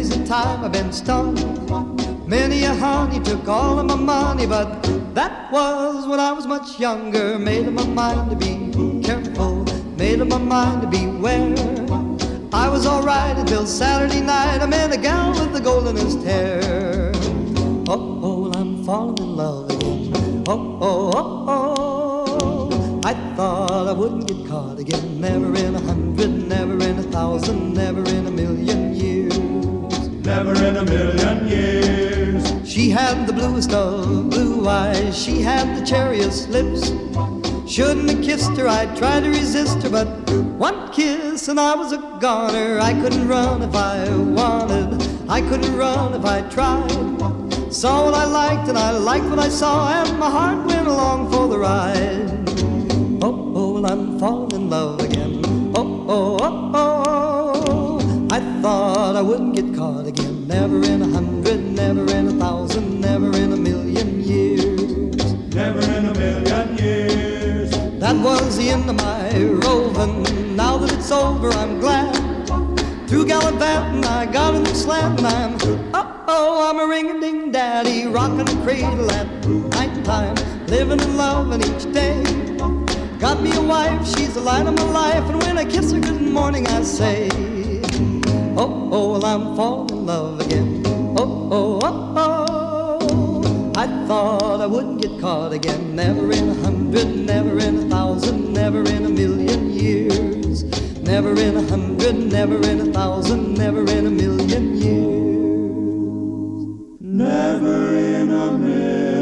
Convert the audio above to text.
Many's the time I've been stung. Many a honey took all of my money, but that was when I was much younger. Made up my mind to be careful, made up my mind to beware. I was alright until Saturday night. I met a gal with the goldenest hair. Oh, I'm falling in love again. Oh, I thought I wouldn't get caught again. Never in 100, never in 1,000, never in a million years. Never in a million years. She had the bluest of blue eyes, she had the cherriest lips. Shouldn't have kissed her, I tried to resist her, but one kiss and I was a goner. I couldn't run if I wanted, I couldn't run if I tried. Saw what I liked and I liked what I saw, and my heart went along for the ride. Oh, I'm falling in love again. Oh, I thought I wouldn't get caught again. Never in 100, never in 1,000, never in a million years. Never in a million years. That was the end of my roving. Now that it's over, I'm glad. Through gallivanting, I got a new slant, and I'm a ring-a-ding daddy, rocking a cradle at nighttime, living and loving each day. Got me a wife, she's the light of my life, and when I kiss her good morning, I say, oh, I'm falling in love again. Oh, I thought I wouldn't get caught again. Never in 100, never in 1,000, never in a million years. Never in 100, never in 1,000, never in a million years. Never in a million.